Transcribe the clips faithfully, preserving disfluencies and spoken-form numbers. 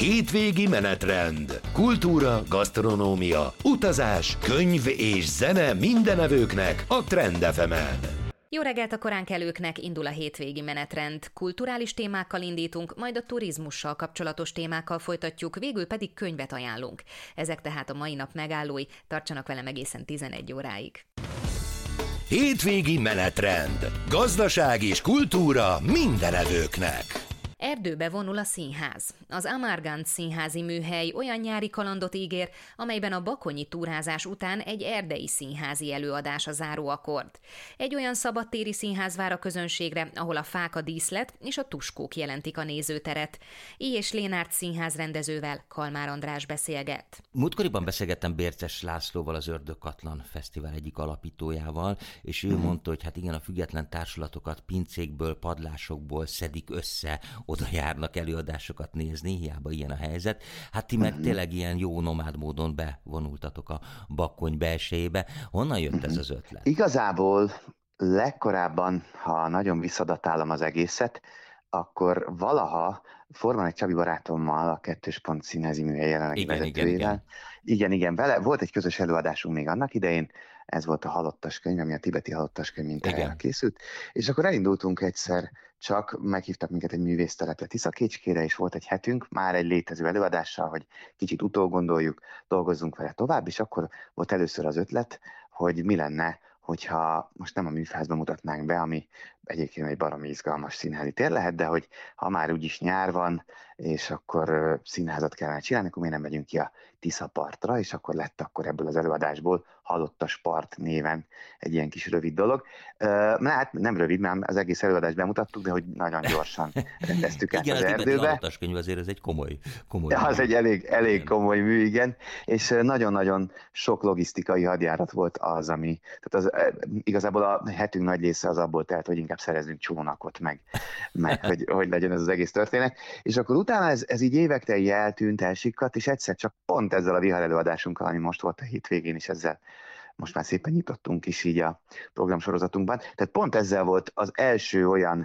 Hétvégi menetrend. Kultúra, gasztronómia, utazás, könyv és zene mindenevőknek a Trend ef emen. Jó reggelt a koránkelőknek, indul a hétvégi menetrend. Kulturális témákkal indítunk, majd a turizmussal kapcsolatos témákkal folytatjuk, végül pedig könyvet ajánlunk. Ezek tehát a mai nap megállói, tartsanak velem egészen tizenegy óráig. Hétvégi menetrend. Gazdaság és kultúra mindenevőknek. Erdőbe vonul a színház. Az Amargant színházi műhely olyan nyári kalandot ígér, amelyben a bakonyi túrázás után egy erdei színházi előadás a záró akkord. Egy olyan szabadtéri színház vár a közönségre, ahol a fák, a díszlet és a tuskók jelentik a nézőteret. I. és Lénárt színház rendezővel Kalmár András beszélget. Múltkoriban beszélgettem Bérces Lászlóval, az Ördögkatlan Fesztivál egyik alapítójával, és ő mondta, hogy hát igen, a független társulatokat pincékből, padlásokból szedik össze, oda járnak előadásokat nézni, hiába ilyen a helyzet. Hát ti meg tényleg ilyen jó nomád módon bevonultatok a Bakony belsejébe. Honnan jött ez az ötlet? Igazából legkorábban, ha nagyon visszadatálom az egészet, akkor valaha Forman egy Csabi barátommal, a Kettős Pont színházi műhely jelenlegi vezetőjével. Igen, igen. igen, igen, vele volt egy közös előadásunk még annak idején, ez volt a Halottas könyv, ami a tibeti halottas könyv mintájára készült, és akkor elindultunk egyszer, csak meghívtak minket egy művésztelepre Tiszakécskére, és volt egy hetünk, már egy létező előadással, hogy kicsit utógondoljuk, dolgozzunk vele tovább, és akkor volt először az ötlet, hogy mi lenne, hogyha most nem a műfázba mutatnánk be, ami egyébként egy baromi izgalmas színházi tér lehet, de hogy ha már úgyis nyár van, és akkor színházat kellene csinálni, akkor miért nem megyünk ki a Tiszapartra, és akkor lett akkor ebből az előadásból Halottas part néven egy ilyen kis rövid dolog. Na hát nem rövid, mert az egész előadást bemutattuk, de hogy nagyon gyorsan rendeztük át igen, az, az erdőbe. Igen, Halottas könyv azért ez egy komoly, komoly az egy elég, elég komoly mű, igen, és nagyon-nagyon sok logisztikai hadjárat volt az, ami, tehát az, igazából a hetünk nagy része az abból telt, hogy inkább szerezzünk csónakot, meg, meg hogy, hogy legyen ez az egész történet. És akkor utána ez, ez így évekre így eltűnt, elsikkadt, és egyszer csak pont ezzel a vihar előadásunkkal, ami most volt a hétvégén, és ezzel most már szépen nyitottunk is így a programsorozatunkban. Tehát pont ezzel volt az első olyan,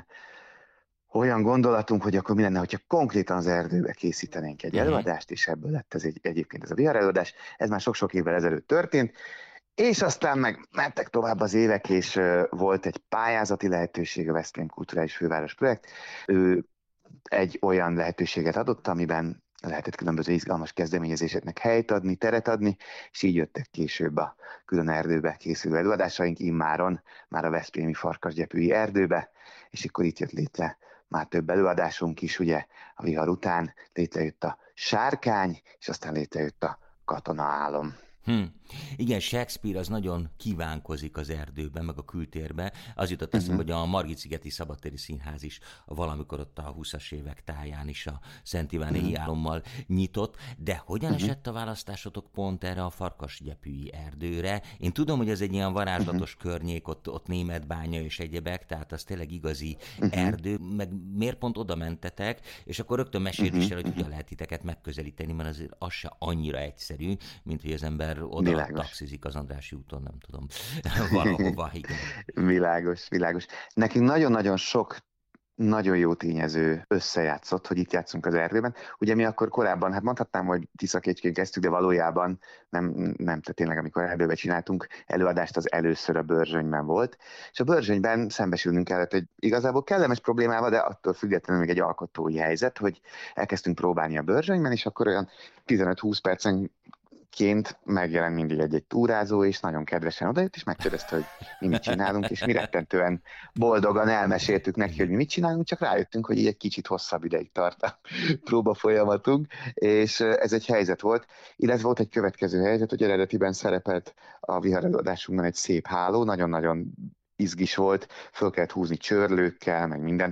olyan gondolatunk, hogy akkor mi lenne, hogyha konkrétan az erdőbe készítenénk egy előadást, és ebből lett ez egy, egyébként ez a vihar előadás. Ez már sok-sok évvel ezelőtt történt, és aztán meg mentek tovább az évek, és uh, volt egy pályázati lehetőség, a Veszprém Kulturális Főváros projekt. Ő egy olyan lehetőséget adott, amiben lehetett különböző izgalmas kezdeményezéseknek helyt adni, teret adni, és így jöttek később a külön erdőbe készülő előadásaink, immáron már a veszprémi Farkasgyepői erdőbe, és akkor itt jött létre már több előadásunk is, ugye a vihar után létrejött a Sárkány, és aztán létrejött a Katonaálom. Hm. Igen, Shakespeare az nagyon kívánkozik az erdőben, meg a kültérben. Az jutott eszembe, uh-huh. hogy a Margit-szigeti Szabadtéri Színház is valamikor ott a húszas évek táján is a Szent Iváni uh-huh. álommal nyitott, de hogyan uh-huh. esett a választásotok pont erre a Farkasgyepői erdőre? Én tudom, hogy ez egy ilyen varázslatos uh-huh. környék, ott, ott Németbánya és egyebek, tehát az tényleg igazi uh-huh. erdő, meg miért pont oda mentetek, és akkor rögtön meséld uh-huh. is el, hogy hogyan lehet titeket megközelíteni, mert azért az se annyira egyszerű, mint hogy az ember oda világos. Taxizik az Andrássy úton, nem tudom, valahova, igen. Világos, világos. Nekünk nagyon-nagyon sok nagyon jó tényező összejátszott, hogy itt játszunk az erdőben. Ugye mi akkor korábban, hát mondhatnám, hogy Tiszakécskén kezdtük, de valójában nem, nem tehát tényleg, amikor erdőbe csináltunk előadást, az először a Börzsönyben volt. És a Börzsönyben szembesülnünk kellett egy igazából kellemes problémával, de attól függetlenül még egy alkotói helyzet, hogy elkezdtünk próbálni a Börzsönyben, és akkor olyan tizenöt-húsz percen ként megjelen mindig egy-egy túrázó, és nagyon kedvesen odajött, és megkérdezte, hogy mi mit csinálunk, és mi rettentően boldogan elmeséltük neki, hogy mi mit csinálunk, csak rájöttünk, hogy így egy kicsit hosszabb ideig tart a próba folyamatunk, és ez egy helyzet volt, illetve volt egy következő helyzet, hogy eredetiben szerepelt a vihar előadásunkban egy szép háló, nagyon-nagyon izgis volt, föl kellett húzni csörlőkkel, meg minden.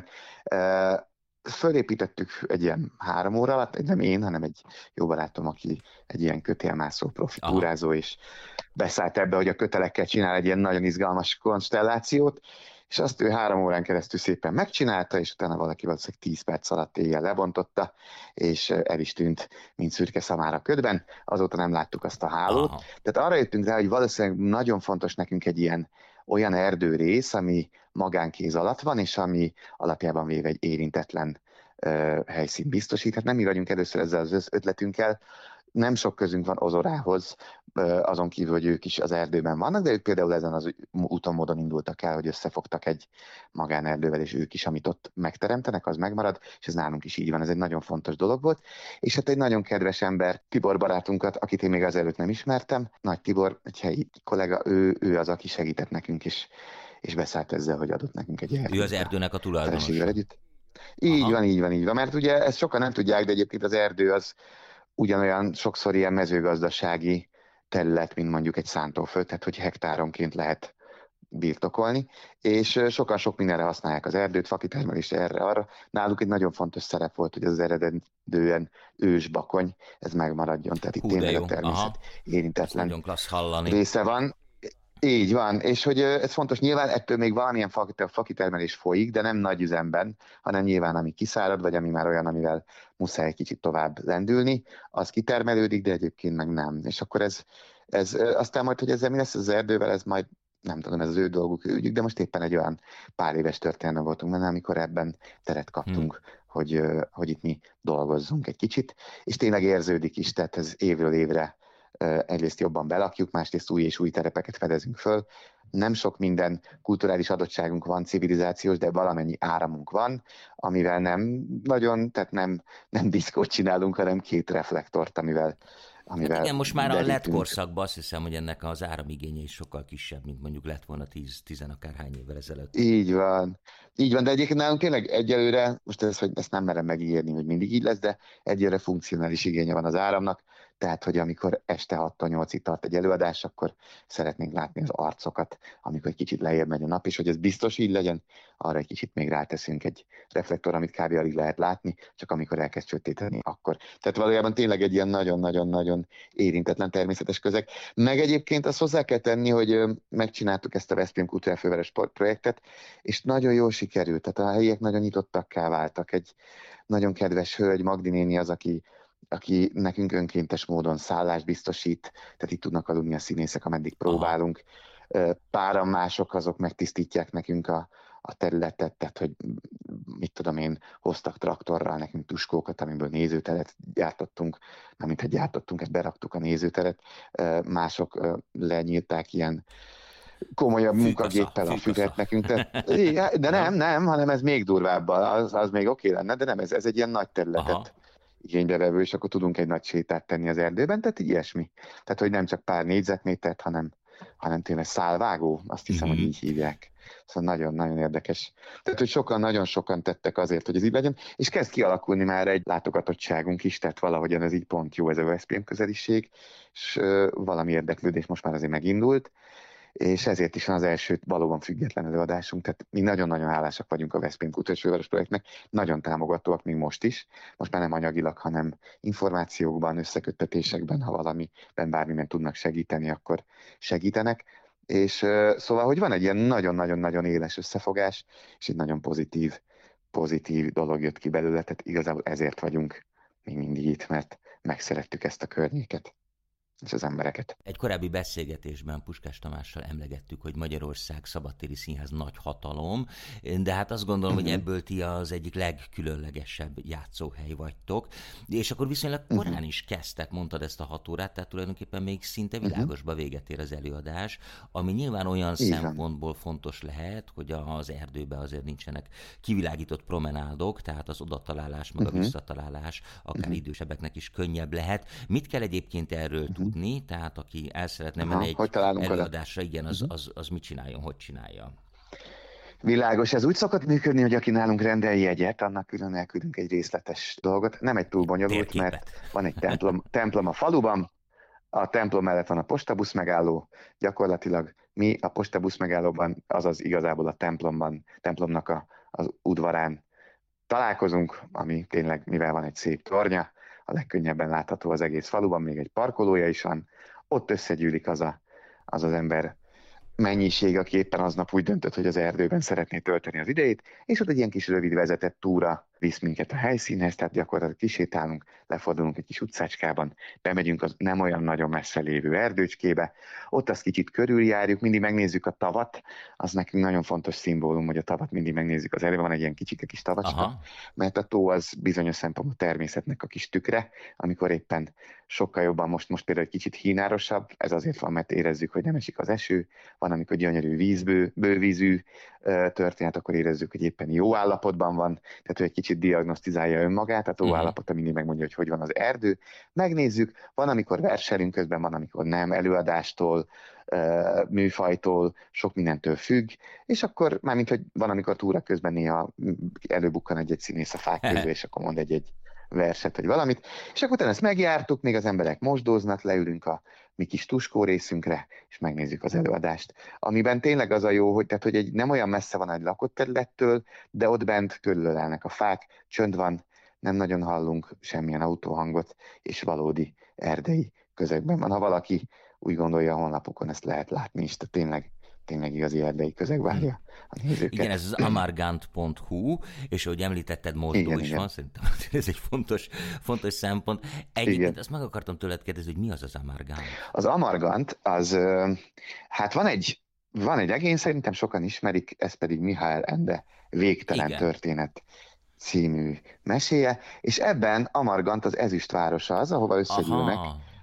Fölépítettük egy ilyen három óra alatt, nem én, hanem egy jó barátom, aki egy ilyen kötélmászó profi túrázó, és beszállt ebbe, hogy a kötelekkel csinál egy ilyen nagyon izgalmas konstellációt, és azt ő három órán keresztül szépen megcsinálta, és utána valaki valószínűleg tíz perc alatt éjjel lebontotta, és el is tűnt, mint szürke szamára ködben. Azóta nem láttuk azt a hálót. Aha. Tehát arra jöttünk rá, hogy valószínűleg nagyon fontos nekünk egy ilyen olyan erdőrész, ami magánkéz alatt van, és ami alapjában véve egy érintetlen helyszín biztosít. Hát nem mi vagyunk először ezzel az ötletünkkel, nem sok közünk van Ozorához, azon kívül, hogy ők is az erdőben vannak, de ők például ezen az úton módon indultak el, hogy összefogtak egy magánerdővel, és ők is, amit ott megteremtenek, az megmarad, és ez nálunk is így van, ez egy nagyon fontos dolog volt. És hát egy nagyon kedves ember, Tibor barátunkat, akit én még azelőtt nem ismertem, Nagy Tibor, egy helyi kollega, ő, ő az, aki segített nekünk, és, és beszállt ezzel, hogy adott nekünk egy erdőt. Ő az erdőnek a tulajdonosa. Így Aha. van, így van, így van, mert ugye ezt sokan nem tudják, de egyébként az erdő az ugyanolyan sokszor ilyen mezőgazdasági terület, mint mondjuk egy szántóföld, tehát hogy hektáronként lehet birtokolni, és sokan sok mindenre használják az erdőt, fakitermelésre, erre-arra. Náluk egy nagyon fontos szerep volt, hogy az eredendően ősbakony, ez megmaradjon, tehát itt Hú, tényleg a természet érintetlen része van. Így van, és hogy ez fontos, nyilván ettől még valamilyen fakitermelés folyik, de nem nagy üzemben, hanem nyilván ami kiszárad, vagy ami már olyan, amivel muszáj egy kicsit tovább lendülni, az kitermelődik, de egyébként meg nem. És akkor ez, ez aztán majd, hogy ezzel mi lesz az erdővel, ez majd nem tudom, ez az ő dolguk, ügyük, de most éppen egy olyan pár éves történelme voltunk benne, amikor ebben teret kaptunk, hmm. hogy, hogy itt mi dolgozzunk egy kicsit, és tényleg érződik is, tehát ez évről évre egyrészt jobban belakjuk, másrészt új és új terepeket fedezünk föl. Nem sok minden kulturális adottságunk van, civilizációs, de valamennyi áramunk van, amivel nem nagyon, tehát nem, nem diszkót csinálunk, hanem két reflektort, amivel Hát igen, most már derítünk. A led korszakban azt hiszem, hogy ennek az áramigénye is sokkal kisebb, mint mondjuk lett volna tíz akárhány évvel ezelőtt. Így van. Így van, de egyébként nálunk tényleg egyelőre, most ezt, hogy ezt nem merem megígérni, hogy mindig így lesz, de egyelőre funkcionális igénye van az áramnak, tehát, hogy amikor este hattól nyolcig tart egy előadás, akkor szeretnénk látni az arcokat, amikor egy kicsit lejjebb megy a nap, és hogy ez biztos így legyen, arra egy kicsit még ráteszünk egy reflektor, amit kb. Alig lehet látni, csak amikor elkezd sötétedni, akkor. Tehát valójában tényleg egy ilyen nagyon-nagyon-nagyon érintetlen természetes közeg. Meg egyébként azt hozzá kell tenni, hogy megcsináltuk ezt a Veszprém Kultúrfőváros projektet, és nagyon jól sikerült, tehát a helyiek nagyon nyitottakká váltak. Egy nagyon kedves hölgy, Magdi néni az, aki aki nekünk önkéntes módon szállást biztosít, tehát itt tudnak aludni a színészek, ameddig próbálunk. Páran mások azok megtisztítják nekünk a, a területet, tehát hogy mit tudom én, hoztak traktorral nekünk tuskókat, amiből nézőteret gyártottunk, mármint ha gyártottunk, ezt beraktuk a nézőteret, mások lenyírták ilyen komolyabb munkagéppel a füvet nekünk. Tehát, de nem, nem, hanem ez még durvább, az, az még oké lenne, de nem, ez, ez egy ilyen nagy területet. Aha. igénybevevő, és akkor tudunk egy nagy sétát tenni az erdőben, tehát így ilyesmi. Tehát, hogy nem csak pár négyzetmétert, hanem, hanem tényleg szálvágó, azt hiszem, mm-hmm. hogy így hívják. Szóval nagyon-nagyon érdekes. Tehát, hogy sokan, nagyon sokan tettek azért, hogy ez így legyen, és kezd kialakulni már egy látogatottságunk is, tehát valahogyan ez így pont jó, ez a Veszprém közeliség, és uh, valami érdeklődés most már azért megindult, és ezért is van az első valóban független előadásunk, tehát mi nagyon-nagyon hálásak vagyunk a Veszprém Kultúrfőváros projektnek, nagyon támogatóak még most is, most már nem anyagilag, hanem információkban, összeköttetésekben, ha valamiben bármiben tudnak segíteni, akkor segítenek, és uh, szóval, hogy van egy ilyen nagyon-nagyon-nagyon éles összefogás, és egy nagyon pozitív, pozitív dolog jött ki belőle, tehát igazából ezért vagyunk még mindig itt, mert megszerettük ezt a környéket és az embereket. Egy korábbi beszélgetésben Puskás Tamással emlegettük, hogy Magyarország szabadtéri színház nagy hatalom, de hát azt gondolom, uh-huh. hogy ebből ti az egyik legkülönlegesebb játszóhely vagytok, és akkor viszonylag korán uh-huh. is kezdtek, mondtad ezt a hat órát, tehát tulajdonképpen még szinte világosba véget ér az előadás, ami nyilván olyan Igen. szempontból fontos lehet, hogy az erdőben azért nincsenek kivilágított promenádok, tehát az odatalálás, meg uh-huh. a visszatalálás akár uh-huh. idősebbeknek is könnyebb lehet. Mit kell egyébként erről uh-huh. tudni, tehát aki el szeretne menni egy előadásra, oda? igen, az, az, az mit csináljon, hogy csinálja? Világos, ez úgy szokott működni, hogy aki nálunk rendel jegyet, annak külön elküldünk egy részletes dolgot. Nem egy túl bonyolult, Térképet. Mert van egy templom, templom a faluban, a templom mellett van a postabusz megálló, gyakorlatilag mi a postabusz megállóban, azaz igazából a templomban, templomnak a, az udvarán találkozunk, ami tényleg, mivel van egy szép tornya, a legkönnyebben látható az egész faluban, még egy parkolója is van, ott összegyűlik az a, az, az ember mennyiség, aki éppen aznap úgy döntött, hogy az erdőben szeretné tölteni az idejét, és ott egy ilyen kis rövid vezetett túra visz minket a helyszínhez, tehát gyakorlatilag kisétálunk, lefordulunk egy kis utcácskában, bemegyünk az nem olyan nagyon messze lévő erdőcskébe, ott azt kicsit körüljárjuk, mindig megnézzük a tavat, az nekünk nagyon fontos szimbólum, hogy a tavat mindig megnézzük, az előbb van egy ilyen kicsike kis tavacska, Aha. mert a tó az bizonyos szempontból természetnek a kis tükre, amikor éppen sokkal jobban, most, most például egy kicsit hínárosabb, ez azért van, mert érezzük, hogy nem esik az eső, van, amikor gyönyörű vízbő, bővízű történet, akkor érezzük, hogy éppen jó állapotban van, tehát hogy egy kicsit diagnosztizálja önmagát, a tó uh-huh. állapota mindig megmondja, hogy hogy van az erdő. Megnézzük, van, amikor verselünk közben, van, amikor nem, előadástól, műfajtól, sok mindentől függ, és akkor mármint, hogy van, amikor túra közben néha előbukkan egy-egy színész a fák közül, és akkor mond egy-egy verset, vagy valamit, és akkor utána ezt megjártuk, még az emberek mosdóznak, leülünk a mi kis tuskó részünkre, és megnézzük az előadást. Amiben tényleg az a jó, hogy, tehát, hogy egy, nem olyan messze van egy lakott területtől, de ott bent körülölelnek a fák, csönd van, nem nagyon hallunk semmilyen autóhangot, és valódi erdei közegben van. Ha valaki úgy gondolja, a honlapokon ezt lehet látni is, tehát tényleg tényleg igazi erdei közeg várja a nézőket. Igen, ez az amargant pont hu, és ahogy említetted, mosdó igen, is igen. van, szerintem ez egy fontos, fontos szempont. Egyébként igen. azt meg akartam tőled kérdezni, hogy mi az az amargant? Az amargant, az, hát van egy, van egy egény, szerintem sokan ismerik, ez pedig Mihály Ende Végtelen igen. történet című meséje, és ebben Amargant az ezüstvárosa az, ahova összegyűlnek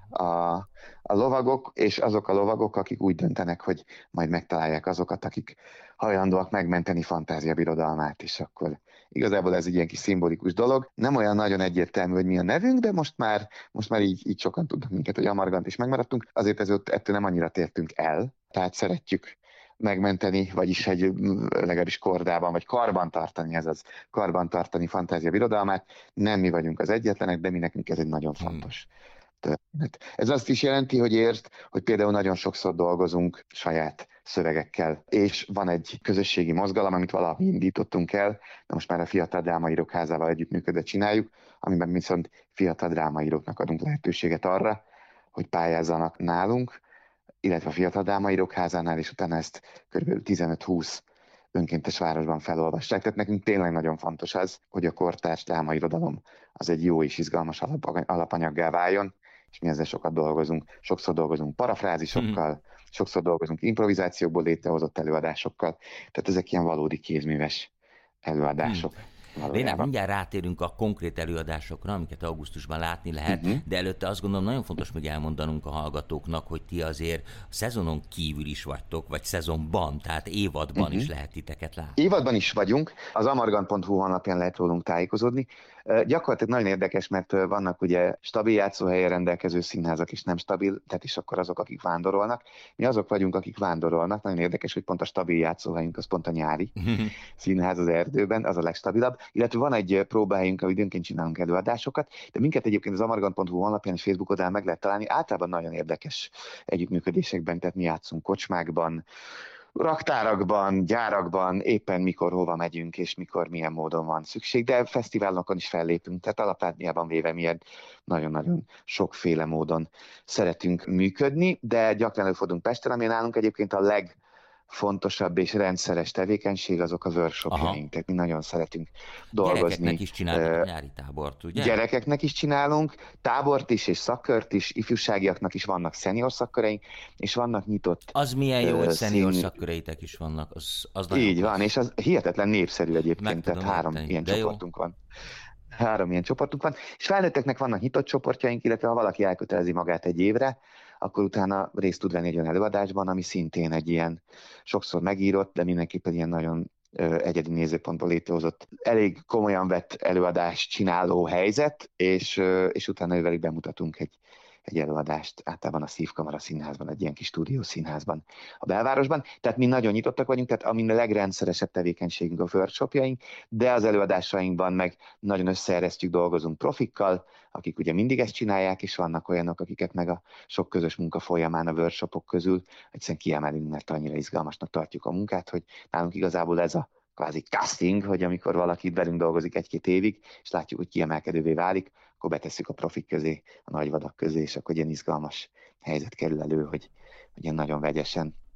a, a lovagok, és azok a lovagok, akik úgy döntenek, hogy majd megtalálják azokat, akik hajlandóak megmenteni Fantázia Birodalmát, és akkor igazából ez egy ilyen kis szimbolikus dolog. Nem olyan nagyon egyértelmű, hogy mi a nevünk, de most már, most már így, így sokan tudnak minket, hogy Amargant is megmaradtunk, azért ezért ettől nem annyira tértünk el, tehát szeretjük megmenteni, vagyis egy legalábbis kordában, vagy karban tartani, ez az karban tartani Fantázia Birodalmát. Nem mi vagyunk az egyetlenek, de mi nekünk ez egy nagyon fontos történet. Ez azt is jelenti, hogy értsd, hogy például nagyon sokszor dolgozunk saját szövegekkel, és van egy közösségi mozgalom, amit valahogy indítottunk el, de most már a Fiatal Drámaírók Házával együttműködve csináljuk, amiben viszont fiatal drámaíróknak adunk lehetőséget arra, hogy pályázzanak nálunk, illetve a Fiatal Drámaírók Házánál, és utána ezt kb. tizenöt-húsz önkéntes városban felolvassák. Tehát nekünk tényleg nagyon fontos az, hogy a kortárs drámairodalom az egy jó és izgalmas alapanyaggá váljon, és mi ezzel sokat dolgozunk. Sokszor dolgozunk parafrázisokkal, mm. sokszor dolgozunk improvizációkból létrehozott előadásokkal, tehát ezek ilyen valódi kézműves előadások. Mm. Lénár, mindjárt rátérünk a konkrét előadásokra, amiket augusztusban látni lehet, uh-huh. de előtte azt gondolom nagyon fontos még elmondanunk a hallgatóknak, hogy ti azért a szezonon kívül is vagytok, vagy szezonban, tehát évadban uh-huh. is lehet titeket látni. Évadban is vagyunk, az amargant pont hu honlapján lehet rólunk tájékozódni. Uh, gyakorlatilag nagyon érdekes, mert uh, vannak ugye stabil játszóhelyen rendelkező színházak, és nem stabil, tehát is akkor azok, akik vándorolnak. Mi azok vagyunk, akik vándorolnak. Nagyon érdekes, hogy pont a stabil játszóhelyünk az pont a nyári uh-huh. színház az erdőben, az a legstabilabb. Illetve van egy próbáhelyünk, ahol időnként csinálunk előadásokat, de minket egyébként az amargant pont hu honlapján és Facebook oldalán meg lehet találni. Általában nagyon érdekes együttműködésekben, tehát mi játszunk kocsmákban, raktárakban, gyárakban, éppen mikor hova megyünk, és mikor milyen módon van szükség, de fesztiválokon is fellépünk, tehát alapjában véve miért nagyon-nagyon sokféle módon szeretünk működni, de gyakran előfordulunk Pesten, ami nálunk egyébként a leg fontosabb és rendszeres tevékenység azok a workshopjaink, tehát mi nagyon szeretünk dolgozni. Gyerekeknek is csinálunk uh, nyári tábort, ugye? Gyerekeknek is csinálunk, tábort is és szakkört is, ifjúságiaknak is vannak szenior szakköreink, és vannak nyitott... Az milyen jó, uh, hogy szenior szakköreitek is vannak. Az, az így van, és az hihetetlen népszerű egyébként, tehát három érteni. ilyen de csoportunk jó. van. Három ilyen csoportunk van, és felnőtteknek vannak nyitott csoportjaink, illetve ha valaki elkötelezi magát egy évre, akkor utána részt tud venni egy olyan előadásban, ami szintén egy ilyen sokszor megírott, de mindenképpen ilyen nagyon ö, egyedi nézőpontból létrehozott, elég komolyan vett előadást csináló helyzet, és, ö, és utána ővelük bemutatunk egy, egy előadást, általában a Szívkamara Színházban, egy ilyen kis stúdiószínházban a belvárosban. Tehát mi nagyon nyitottak vagyunk, tehát amin a legrendszeresebb tevékenységünk a workshopjaink, de az előadásainkban meg nagyon összeeresztjük, dolgozunk profikkal, akik ugye mindig ezt csinálják, és vannak olyanok, akiket meg a sok közös munka folyamán a workshopok közül egyszerűen kiemelünk, mert annyira izgalmasnak tartjuk a munkát, hogy nálunk igazából ez a kvázi casting, hogy amikor valaki velünk dolgozik egy-két évig, és látjuk, hogy kiemelkedővé válik, akkor betesszük a profik közé, a nagyvadak közé, és akkor ilyen izgalmas helyzet kerül elő, hogy, hogy ilyen nagyon vegyesen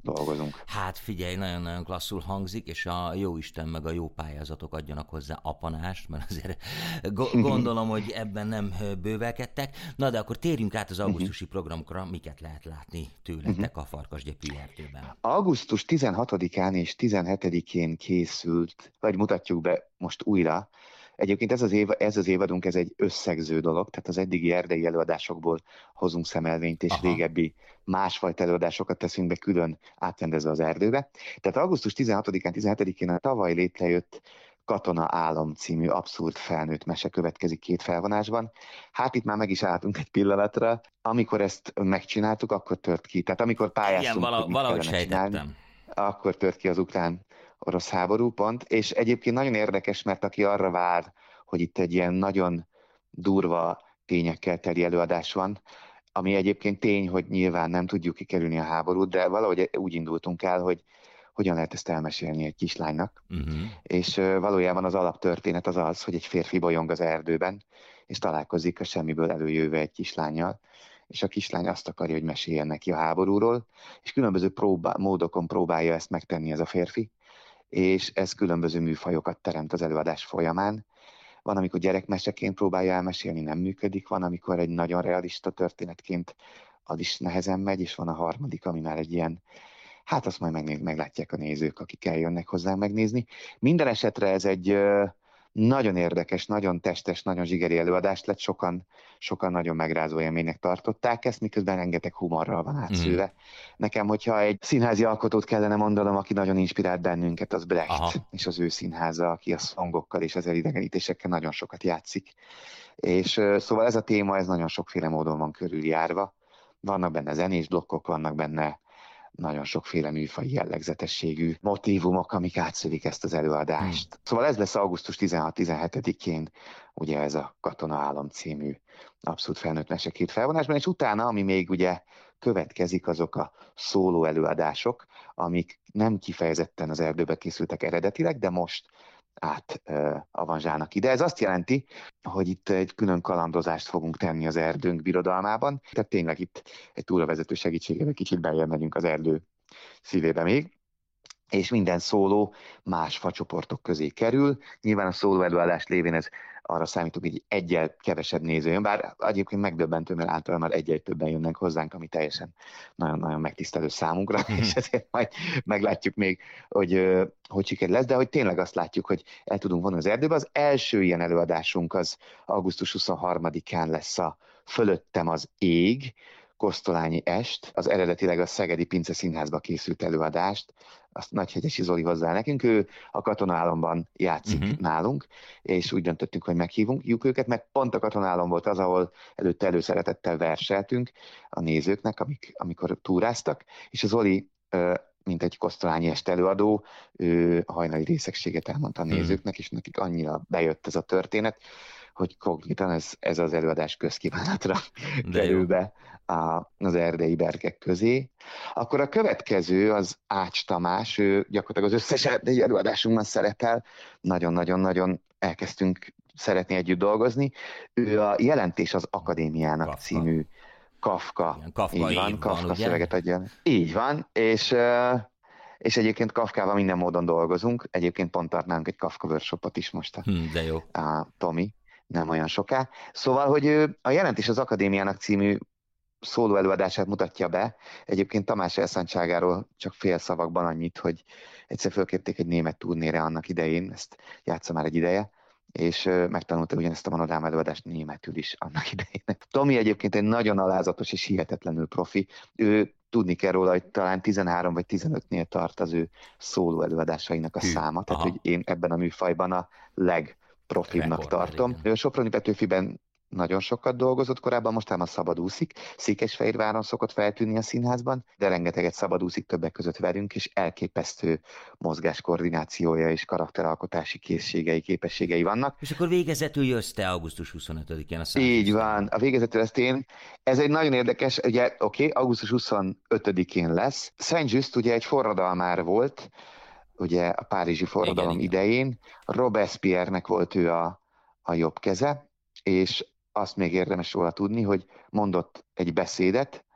dolgozunk. Hát figyelj, nagyon-nagyon klasszul hangzik, és a jóisten meg a jó pályázatok adjanak hozzá apanást, mert azért gondolom, hogy ebben nem bővelkedtek. Na de akkor térjünk át az augusztusi programokra, miket lehet látni tőletek a Farkasgyepi erdőben. Augusztus tizenhatodikán és tizenhetedikén készült, vagy mutatjuk be most újra. Egyébként ez az, év, ez az évadunk, ez egy összegző dolog, tehát az eddigi erdei előadásokból hozunk szemelvényt, és Aha. régebbi másfajta előadásokat teszünk be külön átrendezve az erdőbe. Tehát augusztus tizenhatodikán, tizenhetedikén a tavaly létrejött Katona Álom című abszurd felnőtt mese következik két felvonásban. Hát itt már meg is álltunk egy pillanatra. Amikor ezt megcsináltuk, akkor tört ki. Tehát amikor pályáztunk, igen, vala, valahogy sejtettem. Csinálni, akkor tört ki az ukrán orosz háború pont, és egyébként nagyon érdekes, mert aki arra vár, hogy itt egy ilyen nagyon durva tényekkel teli előadás van, ami egyébként tény, hogy nyilván nem tudjuk kikerülni a háborút, de valahogy úgy indultunk el, hogy hogyan lehet ezt elmesélni egy kislánynak. Uh-huh. És uh, valójában az alaptörténet az az, hogy egy férfi bolyong az erdőben, és találkozik a semmiből előjövő egy kislánnyal, és a kislány azt akarja, hogy meséljen neki a háborúról, és különböző próbá- módokon próbálja ezt megtenni ez a férfi, és ez különböző műfajokat teremt az előadás folyamán. Van, amikor gyerekmeseként próbálja elmesélni, nem működik, van, amikor egy nagyon realista történetként az is nehezen megy, és van a harmadik, ami már egy ilyen, hát azt majd megnéz, meglátják a nézők, akik eljönnek hozzánk megnézni. Minden esetre ez egy nagyon érdekes, nagyon testes, nagyon zsigeri előadást lett, sokan, sokan nagyon megrázó élménynek tartották ezt, miközben rengeteg humorral van átszőve. Mm. Nekem, hogyha egy színházi alkotót kellene mondanom, aki nagyon inspirált bennünket, az Brecht, Aha. és az ő színháza, aki a szongokkal és az elidegenítésekkel nagyon sokat játszik. És szóval ez a téma, ez nagyon sokféle módon van körüljárva. Vannak benne zenés blokkok, vannak benne nagyon sokféle műfai jellegzetességű motívumok, amik átszövik ezt az előadást. Hmm. Szóval ez lesz augusztus tizenhat-tizenhetedikén, ugye ez a Katona Álom című abszolút felnőtt mese két felvonásban, és utána, ami még ugye következik, azok a szóló előadások, amik nem kifejezetten az erdőbe készültek eredetileg, de most át uh, avanzsálnak ide. Ez azt jelenti, hogy itt egy külön kalandozást fogunk tenni az erdőnk birodalmában. Tehát tényleg itt egy túravezető segítségével kicsit beljebb megyünk az erdő szívébe még, és minden szóló más facsoportok közé kerül. Nyilván a szóló előadás lévén ez arra számítok, hogy egyel kevesebb néző jön, bár egyébként megdöbbentő, mert általában már egyel többen jönnek hozzánk, ami teljesen nagyon-nagyon megtisztelő számunkra, mm-hmm. és ezért majd meglátjuk még, hogy hogy siker lesz, de hogy tényleg azt látjuk, hogy el tudunk vonni az erdőbe. Az első ilyen előadásunk az augusztus huszonharmadikán lesz a Fölöttem az ég, Kosztolányi est, az eredetileg a Szegedi Pince Színházba készült előadást, azt Nagyhegyesi Zoli hozzá nekünk, ő a Katona Álomban játszik uh-huh. nálunk, és úgy döntöttünk, hogy meghívunk őket, mert pont a Katona Álom volt az, ahol előtte előszeretettel verseltünk a nézőknek, amik, amikor túráztak, és a Zoli, mint egy kosztolányi est előadó, ő a hajnali részegséget elmondta a nézőknek, és nekik annyira bejött ez a történet, hogy konkrétan ez, ez az előadás közkívánatra kerül be az erdei berkek közé. Akkor a következő az Ács Tamás, ő gyakorlatilag az összes erdei előadásunkban szerepel, nagyon-nagyon-nagyon elkezdtünk szeretni együtt dolgozni. Ő a Jelentés az Akadémiának Kafka. című Kafka, Igen, Kafka így van, Kafka van, szöveget adja. Így van, és, és egyébként Kafkával minden módon dolgozunk, egyébként pont tartnánk egy Kafka workshopot is most a, hmm, de jó. a Tomi, nem olyan soká. Szóval, hogy ő a Jelentés az Akadémiának című szóló előadását mutatja be. Egyébként Tamás elszántságáról csak fél szavakban annyit, hogy egyszer fölkérték egy német turnéra annak idején, ezt játsza már egy ideje, és megtanulta ugyanezt a monodám előadást németül is annak idején. Tomi egyébként egy nagyon alázatos és hihetetlenül profi. Ő tudni kell róla, hogy talán tizenhárom vagy tizenötnél tart az ő szóló előadásainak a Hű, száma, tehát aha. hogy én ebben a műfajban a legprofibbnak tartom. Igen. Ő a Soproni Petőfiben nagyon sokat dolgozott korábban, mostában szabadúszik. Székesfehérváron szokott feltűnni a színházban, de rengeteget szabadúszik többek között velünk, és elképesztő mozgáskoordinációja és karakteralkotási készségei, képességei vannak. És akkor végezetül jössz te augusztus huszonötödikén a számos. Így van, a végezetül ezt én. Ez egy nagyon érdekes, ugye, oké, okay, augusztus huszonötödikén lesz. Saint-Just ugye egy forradalmár volt, ugye a párizsi forradalom igen, idején. Igen. Robespierre-nek volt ő a, a jobb keze, és azt még érdemes róla tudni, hogy mondott egy beszédet,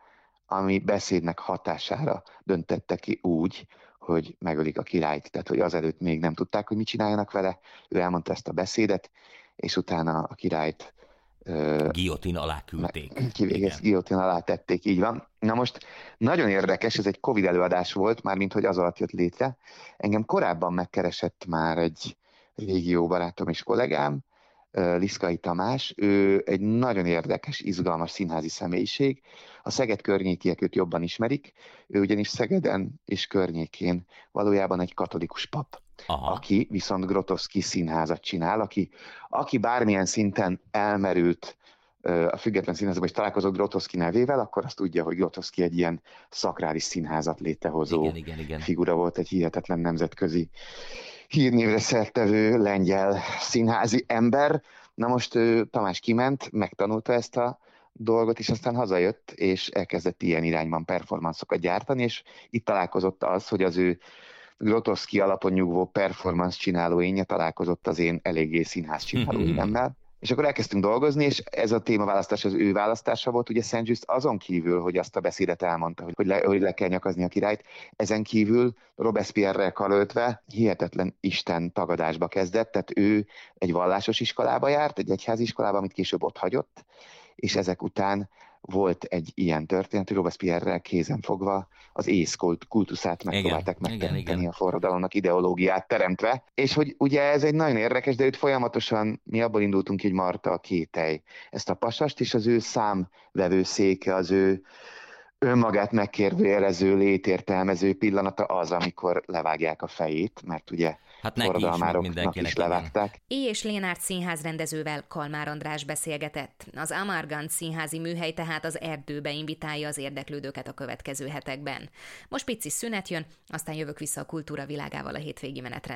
ami beszédnek hatására döntette ki úgy, hogy megölik a királyt. Tehát, hogy azelőtt még nem tudták, hogy mit csináljanak vele. Ő elmondta ezt a beszédet, és utána a királyt Guillotine alá küldték. Kivégez, guillotine alá tették, így van. Na most nagyon érdekes, ez egy Covid előadás volt, mármint hogy az alatt jött létre. Engem korábban megkeresett már egy régi jó barátom és kollégám, Liszkai Tamás, ő egy nagyon érdekes, izgalmas színházi személyiség. A Szeged környékiek őt jobban ismerik, ő ugyanis Szegeden és környékén valójában egy katolikus pap. Aha. Aki viszont Grotowski színházat csinál, aki, aki bármilyen szinten elmerült a független színházban, és találkozott Grotowski nevével, akkor azt tudja, hogy Grotowski egy ilyen szakrális színházat létrehozó igen, igen, igen. figura volt, egy hihetetlen nemzetközi hírnévre szertevő lengyel színházi ember. Na most Tamás kiment, megtanulta ezt a dolgot, és aztán hazajött, és elkezdett ilyen irányban performanszokat gyártani, és itt találkozott az, hogy az ő Grotowski alapon nyugvó performance csináló énje találkozott az én eléggé színház csináló énemmel. És akkor elkezdtünk dolgozni, és ez a témaválasztás az ő választása volt, ugye Saint Just azon kívül, hogy azt a beszédet elmondta, hogy le, hogy le kell nyakazni a királyt, ezen kívül Robespierre-rel karöltve hihetetlen Isten tagadásba kezdett, tehát ő egy vallásos iskolába járt, egy egyházi iskolába, amit később ott hagyott, és ezek után volt egy ilyen történet, hogy Robespierre-rel kézen fogva az ész kultuszát megpróbálták megteremteni a forradalomnak ideológiát teremtve, és hogy ugye ez egy nagyon érdekes, de őt folyamatosan, mi abból indultunk, hogy Marta a Kétely ezt a pasast, és az ő számvevőszéke, az ő önmagát megkérdőjelező, létértelmező pillanata az, amikor levágják a fejét, mert ugye hát forradalmároknak is, is levágták. É. és Lénárt színházrendezővel Kalmár András beszélgetett. Az Amargant színházi műhely tehát az erdőbe invitálja az érdeklődőket a következő hetekben. Most pici szünet jön, aztán jövök vissza a kultúra világával a hétvégi menetrend.